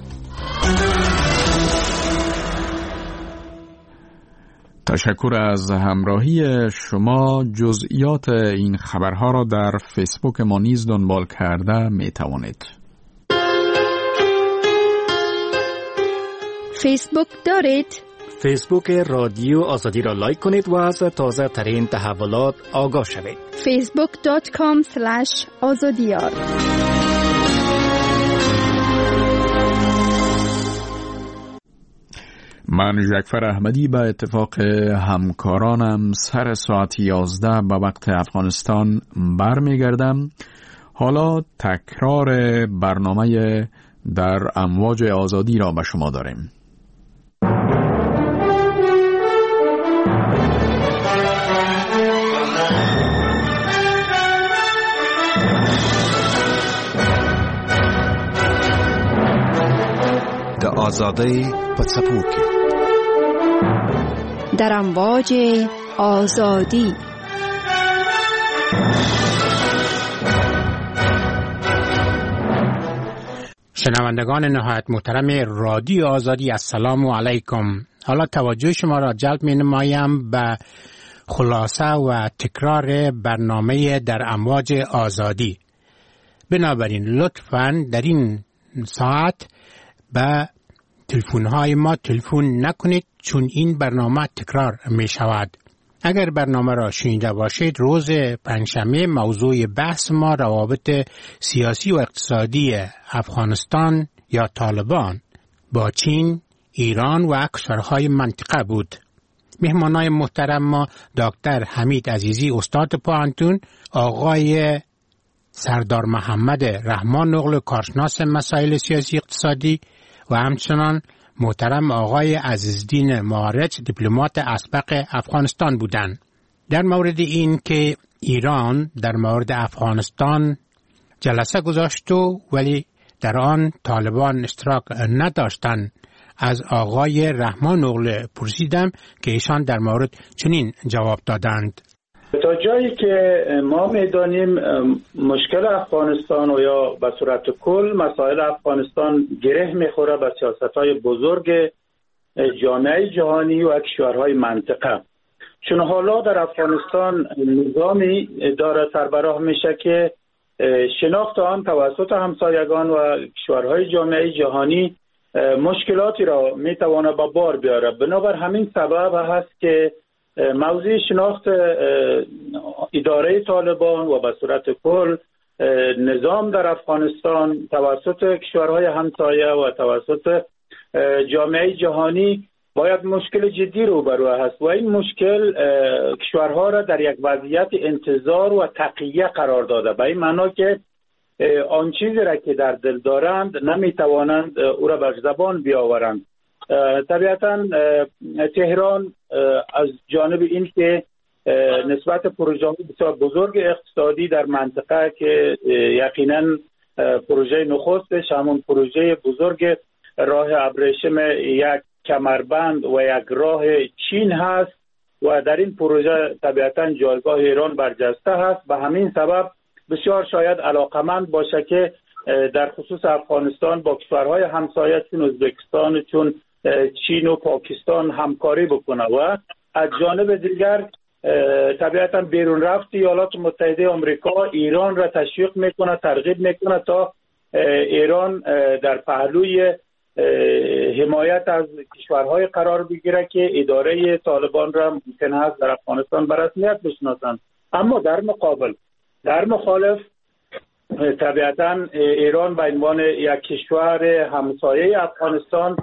[SPEAKER 1] تشکر از همراهی شما. جزئیات این خبرها را در فیسبوک ما نیز دنبال کرده می توانید.
[SPEAKER 7] فیسبوک دارید؟
[SPEAKER 16] فیسبوک رادیو آزادی را لایک کنید و از تازه ترین تحولات آگاه شوید.
[SPEAKER 7] فیسبوک دات کام اسلش آزادیار.
[SPEAKER 1] من جعفر احمدی به اتفاق همکارانم سر ساعت یازده به وقت افغانستان برمیگردم. حالا تکرار برنامه در امواج آزادی را به شما داریم.
[SPEAKER 17] د آزادی په څپو کې
[SPEAKER 7] در امواج آزادی.
[SPEAKER 18] شنوندگان نهایت محترم رادیو آزادی، السلام علیکم. حالا توجه شما را جلب می نمایم به خلاصه و تکرار برنامه در امواج آزادی. بنابراین لطفاً در این ساعت به تلفن‌های ما تلفن نکنید، چون این برنامه تکرار می شود. اگر برنامه را شنیده باشید، روز پنجشنبه موضوع بحث ما روابط سیاسی و اقتصادی افغانستان یا طالبان با چین، ایران و کشورهای منطقه بود. مهمانای محترم ما دکتر حمید عزیزی استاد پوهنتون، آقای سردار محمد رحمان نقل کارشناس مسائل سیاسی اقتصادی و همچنان محترم آقای عزیزدین مارچ دیپلمات اسبق افغانستان بودند. در مورد این که ایران در مورد افغانستان جلسه گذاشت و ولی در آن طالبان اشتراک نداشتند، از آقای رحمان نقل پرسیدم که ایشان در مورد چنین جواب دادند.
[SPEAKER 6] تا جایی که ما میدانیم مشکل افغانستان و یا به صورت کل مسائل افغانستان گره میخوره به سیاست‌های بزرگ جامعه جهانی و کشورهای منطقه، چون حالا در افغانستان نظامی داره سربراه میشه که شناخت آن توسط همسایگان و کشورهای جامعه جهانی مشکلاتی را میتواند به بار بیاره. بنابر همین سبب هست که موضوع شناخت اداره طالبان و به صورت کل نظام در افغانستان توسط کشورهای همسایه و توسط جامعه جهانی باید مشکل جدی روبرو هست و این مشکل کشورها را در یک وضعیت انتظار و تقیه قرار داده، به این معنا که آن چیزی را که در دل دارند نمیتوانند او را بر زبان بیاورند. طبیعتا تهران از جانب این که نسبت پروژه بسیار بزرگ اقتصادی در منطقه که یقینا پروژه نخستش همون پروژه بزرگ راه ابریشم یک کمربند و یک راه چین هست و در این پروژه طبیعتا جایگاه ایران برجسته هست. به همین سبب بسیار شاید علاقمند باشه که در خصوص افغانستان با کشورهای همسایه چون ازبکستان، چون چین و پاکستان همکاری بکنه و از جانب دیگر طبیعتا بیرون رفت ایالات متحده آمریکا ایران را تشویق میکنه، ترغیب میکنه تا ایران در پهلوی حمایت از کشورهای قرار بگیره که اداره طالبان را ممکن است در افغانستان به رسمیت بشناسند. اما در مقابل در مخالف طبیعتا ایران به عنوان یک کشور همسایه افغانستان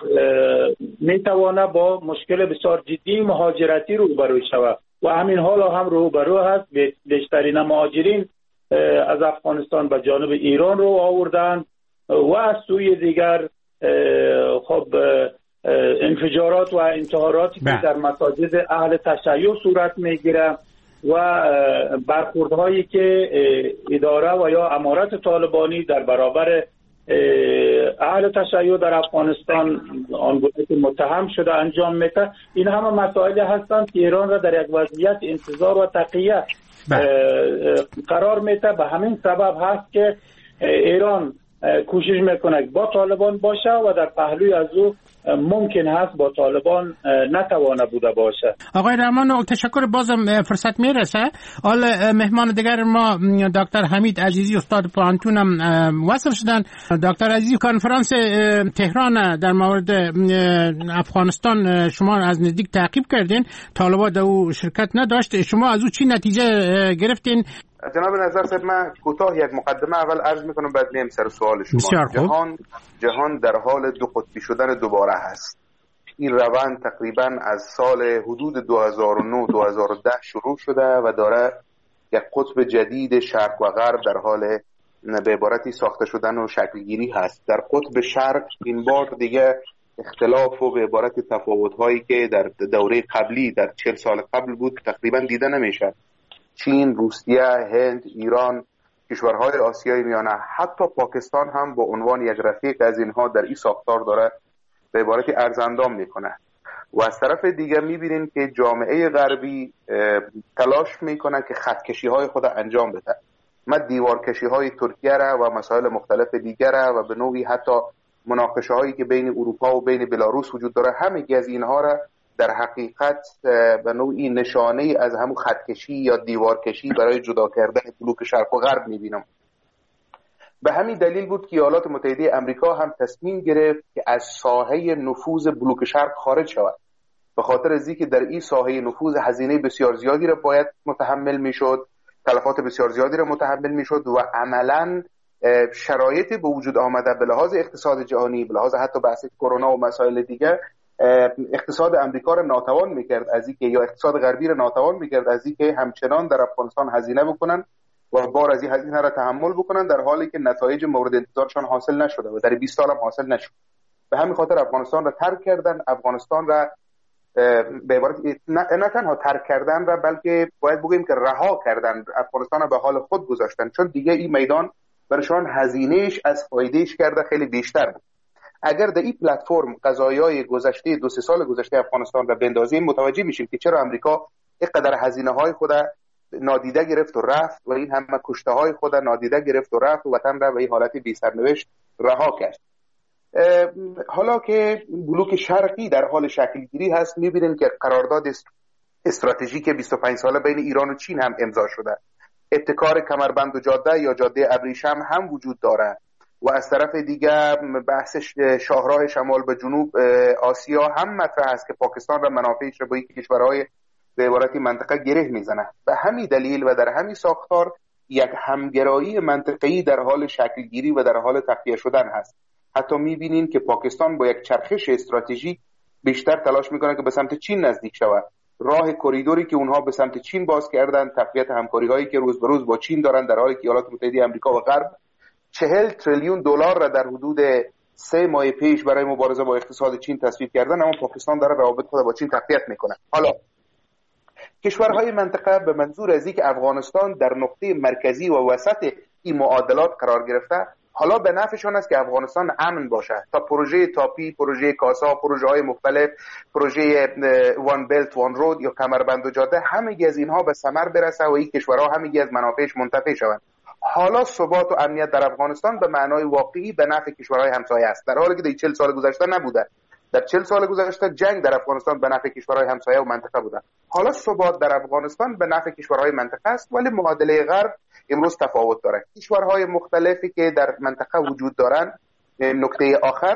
[SPEAKER 6] میتواند با مشکل بسیار جدی مهاجرتی روبرو شود و همین حال هم روبرو هست. بیشترین مهاجرین از افغانستان به جانب ایران رو آوردن و از سوی دیگر خب انفجارات و انتحاراتی که در مساجد اهل تشیع صورت میگیره و برخوردهایی که اداره و یا امارت طالبانی در برابر اهل تشیع در افغانستان آنگونه که متهم شده انجام میده، این همه مسائل هستند که ایران را در یک وضعیت انتظار و تقیه قرار میده. به همین سبب هست که ایران کوشش میکنه با طالبان باشه و در پهلوی از او ممکن هست با طالبان نتوانه بوده باشه.
[SPEAKER 18] آقای رحمان تشکر، بازم فرصت میرسه. حالا مهمان دیگر ما دکتر حمید عزیزی استاد پوهنتون هم وصل شدن. دکتر عزیزی، کنفرانس تهران در مورد افغانستان شما از نزدیک تعقیب کردین، طالبان در او شرکت نداشت، شما از او چی نتیجه گرفتین؟
[SPEAKER 5] جناب نظر صاحب، من کوتاه یک مقدمه اول عرض میکنم بعد میام سر سوال شما. جهان جهان در حال دو قطبی شدن دوباره هست. این روند تقریبا از سال حدود دو هزار و نه دو هزار و ده شروع شده و داره یک قطب جدید شرق و غرب در حال به عبارتی ساخته شدن و شکلگیری هست. در قطب شرق این بار دیگه اختلاف و به عبارت تفاوت‌هایی که در دوره قبلی در چهل سال قبل بود تقریبا دیده نمیشه. چین، روسیه، هند، ایران، کشورهای آسیای میانه، حتی پاکستان هم با عنوان یک رفیق از اینها در این ساختار داره به عبارتی ارزاندام میکنه. و از طرف دیگه میبینیم که جامعه غربی تلاش میکنه که خطکشی های خود انجام بده. ما دیوارکشی های ترکیه را و مسائل مختلف دیگر را و به نوعی حتی مناقشه هایی که بین اروپا و بین بلاروس وجود داره، همگی از اینها را در حقیقت به نوعی نشانه از همون خطکشی یا دیوارکشی برای جدا کردن بلوک شرق و غرب میبینم. به همین دلیل بود که ایالات متحده آمریکا هم تصمیم گرفت که از ساحه نفوذ بلوک شرق خارج شود، به خاطر از اینکه در این ساحه نفوذ هزینه بسیار زیادی را باید متحمل میشد، تلفات بسیار زیادی را متحمل میشد و عملاً شرایط به وجود آمده به لحاظ اقتصاد جهانی، به لحاظ حتی بحث کرونا و مسائل دیگر، اقتصاد امریکا را ناتوان میکرد از اینکه یا اقتصاد غربی را ناتوان میکرد از اینکه همچنان در افغانستان هزینه بکنن و بار از این هزینه را تحمل بکنن، در حالی که نتایج مورد انتظارشان حاصل نشده و در بیست سال هم حاصل نشد. به همین خاطر افغانستان را ترک کردن، افغانستان را به عبارت نه, نه تنها ترک کردن را بلکه باید بگیم که رها کردن، افغانستان را به حال خود گذاشتن، چون دیگه این میدان برشان هزینهش از فایدهش کرده خیلی بیشتر بود. اگر در این پلتفرم قضایای گذشته دو سه سال گذشته افغانستان را بندازیم، متوجه میشیم که چرا امریکا اینقدر هزینه های خود نادیده گرفت و رفت و این همه کشته های خود نادیده گرفت و رفت و وطن را به این حالت بی سرنوشت رها کرد. حالا که بلوک شرقی در حال شکل گیری هست، میبینیم که قرارداد استراتژیک بیست و پنج ساله بین ایران و چین هم امضا شده. ابتکار کمربند و جاده یا جاده ابریشم هم وجود داره و از طرف دیگر بحث شاهراه شمال به جنوب آسیا هم مطرح است که پاکستان را منافعش را با این کشورهای به عبارتی منطقه گره میزنه. به همین دلیل و در همین ساختار یک همگرایی منطقه‌ای در حال شکل گیری و در حال تقویه شدن هست. حتی میبینین که پاکستان با یک چرخش استراتژیک بیشتر تلاش میکنه که به سمت چین نزدیک شود. راه کریدوری که اونها به سمت چین باز کردن، تقویت همکاری هایی که روز به روز با چین دارن، در حالی که ایالات متحده آمریکا و غرب چهل تریلیون دلار را در حدود سه ماه پیش برای مبارزه با اقتصاد چین تصویب کردن، اما پاکستان داره روابط خود با چین تقویت میکنه. حالا کشورهای منطقه به منظور از اینکه افغانستان در نقطه مرکزی و وسط این معادلات قرار گرفته، حالا به نفعشان است که افغانستان امن باشه تا پروژه تاپی، پروژه کاسا، پروژه های مختلف، پروژه وان بلت وان رود یا کمربند و جاده، همگی از اینها به ثمر برسه و این کشورها همگی از منافعش منتفع شوند. حالا ثبات و امنیت در افغانستان به معنای واقعی به نفع کشورهای همسایه است، در حالی که در چهل سال گذشته نبوده. در چهل سال گذشته جنگ در افغانستان به نفع کشورهای همسایه و منطقه بوده. حالا ثبات در افغانستان به نفع کشورهای منطقه است، ولی معادله غرب امروز تفاوت داره. کشورهای مختلفی که در منطقه وجود دارن، نکته آخر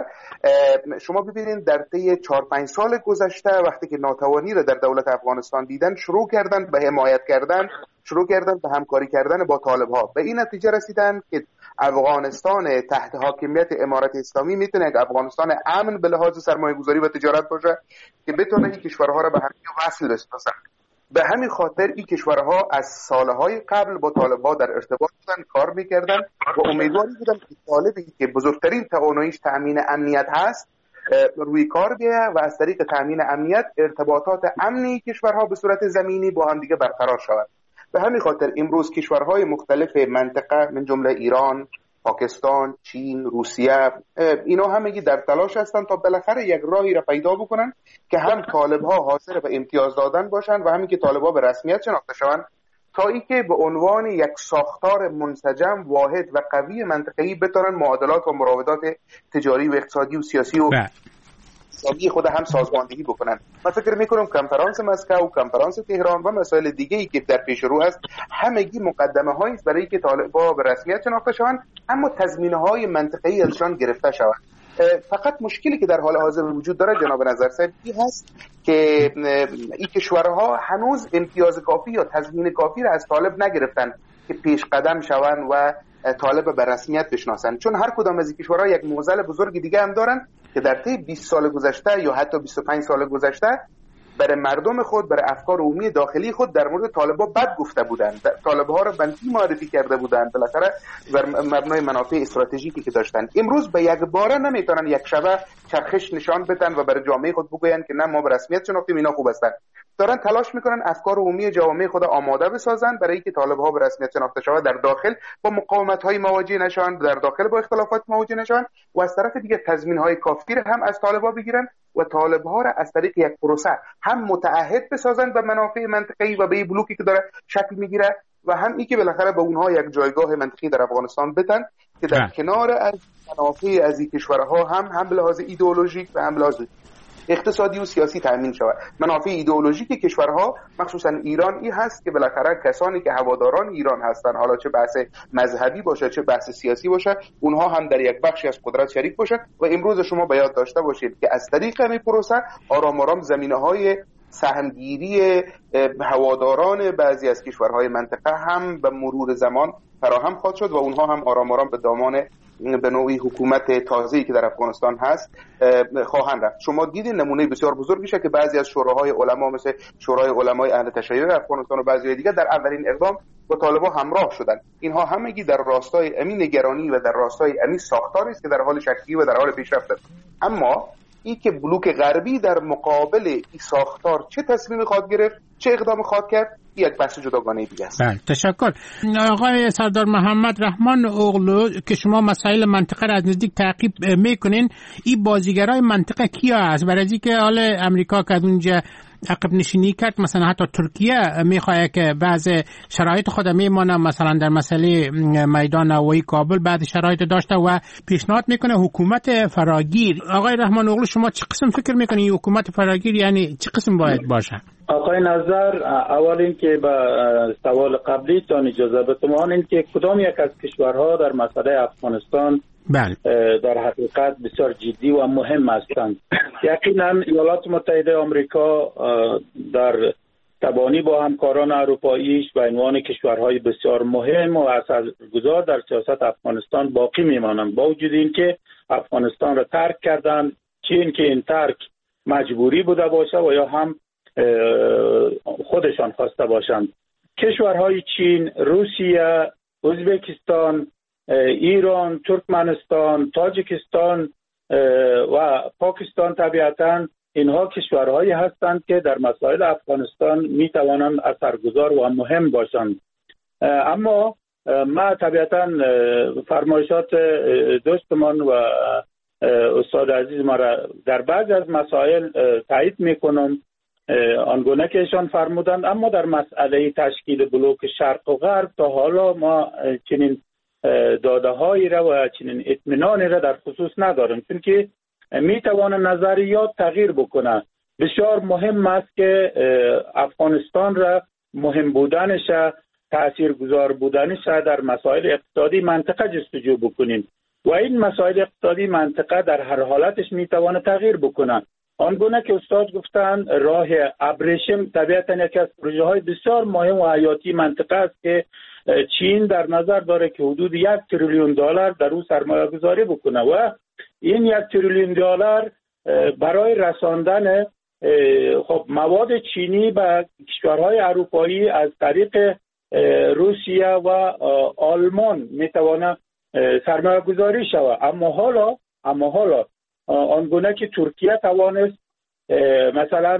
[SPEAKER 5] شما ببینید در طی چهار پنج سال گذشته وقتی که ناتوانی را در دولت افغانستان دیدن، شروع کردن به حمایت کردن، شروع کردن به همکاری کردن با طالب‌ها. به این نتیجه رسیدن که افغانستان تحت حاکمیت امارت اسلامی میتونه که افغانستان امن به لحاظ سرمایه‌گذاری و تجارت باشه که بتونه این کشورها را به هم وصل بسازن. به همین خاطر این کشورها از سالهای قبل با طالب‌ها در ارتباط بودن، کار میکردن و امیدواری بودن که طالبی که بزرگترین تواناییش تأمین امنیت هست روی کار بیاید و از طریق تأمین امنیت ارتباطات امنی کشورها به صورت زمینی با هم دیگه برقرار شود. به همین خاطر امروز کشورهای مختلف منطقه من جمله ایران، پاکستان، چین، روسیه، اینا همگی در تلاش هستن تا بالاخره یک راهی را پیدا بکنن که هم طالب‌ها حاضر به امتیاز دادن باشن و همین که طالب‌ها به رسمیت شناخته شوند، تا اینکه به عنوان یک ساختار منسجم، واحد و قوی منطقه‌ای بتونن معادلات و مراودات تجاری و اقتصادی و سیاسی و سیاسی خود هم سازماندهی بکنن. من فکر میکنم کنفرانس مسکو، کنفرانس تهران و مسائل دیگه‌ای که در پیش رو است، همگی مقدمه هایی است برای که طالب‌ها به رسمیت شناخته شوند، اما تضمین‌های منطقه‌ای ازشان گرفته شوند. فقط مشکلی که در حال حاضر وجود داره جناب نظر صاحب هست که این کشورها هنوز امتیاز کافی یا تضمین کافی را از طالب نگرفتن که پیش قدم شوند و طالب به رسمیت بشناسن، چون هر کدام از این کشورها یک معضل بزرگ دیگه هم دارن که در طی بیست سال گذشته یا حتی بیست و پنج سال گذشته برای مردم خود، برای افکار عمومی داخلی خود در مورد طالب‌ها بد گفته بودند، طالب‌ها را بنفی معرفی کرده بودند، بالاخره بر مبنای منافع استراتژیکی که داشتند. امروز به یک باره نمیتونن یک شبه چرخش نشان بدن و برای جامعه خود بگویند که نه ما به رسمیت شناختیم، اینا خوب هستند. دارن تلاش میکنن افکار عمومی جامعه خود آماده بسازن برای اینکه طالب‌ها به رسمیت شناخته شود، در داخل با مقاومت‌های مواجه نشوند، در داخل با اختلافات مواجه نشوند و از طرف دیگه تضمین‌های کافی هم از طالب‌ها بگیرن و طالب‌ها را از طریق یک پروسه هم متعهد بسازن به منافع منطقه‌ای و به بلوکی که داره شکل میگیره و هم این که بالاخره به اونها یک جایگاه منطقی در افغانستان بدن که در کنار از منافع از این کشورها هم هم به لحاظ ایدئولوژیک و هم لحاظ اقتصادی و سیاسی تامین شود. منافع ایدئولوژیک کشورها مخصوصا ایران این هست که بالاخره کسانی که هواداران ایران هستند، حالا چه بحث مذهبی باشه چه بحث سیاسی باشه، اونها هم در یک بخشی از قدرت شریک باشند. و امروز شما باید داشته باشید که از طریق همین پروسه آرام آرام زمینه‌های سهمگیری هواداران بعضی از کشورهای منطقه هم به مرور زمان فراهم خواهد شد و اونها هم آرام آرام به دامان به نوعی حکومت تازه‌ای که در افغانستان هست خواهند رفت. شما دیدین نمونه بسیار بزرگیشه که بعضی از شوراهای علما مثل شورای علمای اهل تشیع افغانستان و بعضی دیگر در اولین اقدام با طالبان همراه شدند. اینها همگی در راستای امین نگرانی و در راستای امین ساختاری است که در حال شکلی و در حال پیشرفت است. اما این که بلوک غربی در مقابل این ساختار چه تصمیمی خواهد گرفت، چه اقدامی خواهد کرد، یک بحث جداگانه دیگه است.
[SPEAKER 18] بله، تشکر. آقای سردار محمد رحمان اغلو که شما مسائل منطقه را از نزدیک تعقیب میکنین، این بازیگرای منطقه کیا است؟ برای اینکه حال امریکا که از اونجا عقب نشینی کرد، مثلا حتی ترکیه میخواد که بعض شرایط خود میمانه، مثلا در مسئله میدان هوایی کابل بعد شرایط داشته و پیشنهاد میکنه حکومت فراگیر. آقای رحمان اغلو شما چه قسم فکر میکنی حکومت فراگیر یعنی چه قسم باید باشه؟
[SPEAKER 6] آقای نظر، اول این که به سوال قبلی تان اجازه بتمان، این که کدام یک از کشورها در مسئله افغانستان
[SPEAKER 18] بله.
[SPEAKER 6] در حقیقت بسیار جدی و مهم هستند. یقینا ایالات متحده آمریکا در تبانی با همکاران اروپاییش به عنوان کشورهای بسیار مهم و اثرگذار در سیاست افغانستان باقی میمانند، با وجود اینکه افغانستان را ترک کردند، چه اینکه این ترک مجبوری بوده باشه و یا هم خودشان خواسته باشند. کشورهای چین، روسیه، ازبکستان، ایران، ترکمنستان، تاجیکستان و پاکستان طبیعتاً اینها کشورهایی هستند که در مسائل افغانستان می توانند اثرگذار و مهم باشند. اما ما طبیعتاً فرمایشات دوستمان و استاد عزیز ما را در بعض از مسائل تایید میکنم آنگونه که ایشان فرمودند، اما در مسئله تشکیل بلوک شرق و غرب تا حالا ما چنین داده هایی را و چنین اطمینانی را در خصوص نداریم، چون که می توانه نظریات تغییر بکنه. بسیار مهم است که افغانستان را مهم بودنش، تاثیرگذار بودنش در مسائل اقتصادی منطقه جستجو بکنیم و این مسائل اقتصادی منطقه در هر حالتش می توانه تغییر بکنه. آنگونه که استاد گفتن راه ابریشم طبیعتا یکی از پروژه های بسیار مهم و حیاتی منطقه است که چین در نظر داره که حدود یک تریلیون دلار در او سرمایه گذاری بکنه و این یک تریلیون دلار برای رساندن خب مواد چینی به کشورهای اروپایی از طریق روسیه و آلمان میتونه سرمایه گذاری شود. اما حالا اما حالا آنگونه که ترکیه توانست مثلا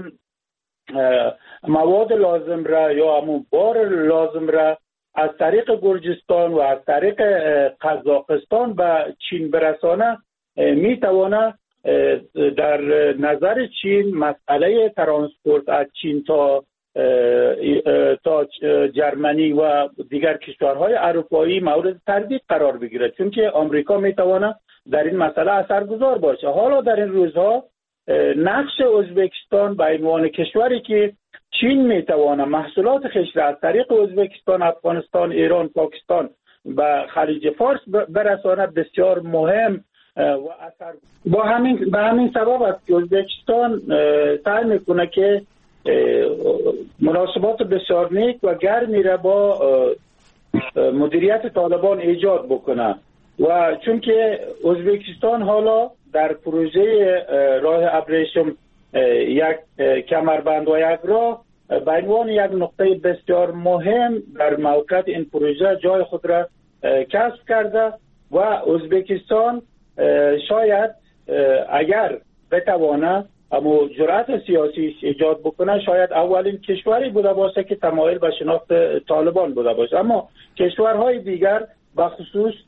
[SPEAKER 6] مواد لازم را یا همون بار لازم را از طریق گرجستان و از طریق قزاقستان به چین برسانه، می تواند در نظر چین مسئله ترانسپورت از چین تا تا جرمنی و دیگر کشورهای اروپایی مورد تردید قرار بگیرد، چون که آمریکا می تواند در این مسئله اثرگذار باشه. حالا در این روزها نقش ازبکستان به عنوان کشوری که چین می تواند محصولات خویش را از طریق ازبکستان، افغانستان، ایران، پاکستان به خلیج فارس برساند بسیار مهم و اثر. با همین به همین سبب است که ازبکستان سعی میکنه که مناسبات بسیار نیک و گرمی را با مدیریت طالبان ایجاد بکنه و چون که ازبکستان حالا در پروژه راه ابریشم یک کمربند و یک راه به عنوان یک نقطه بسیار مهم در موقعیت این پروژه جای خود را کسب کرده و ازبکستان شاید اگر بتوانه اما جرأت سیاسی ایجاد بکنه شاید اولین کشوری بوده باشه که تمایل به شناخت طالبان بوده باشه. اما کشورهای دیگر بخصوص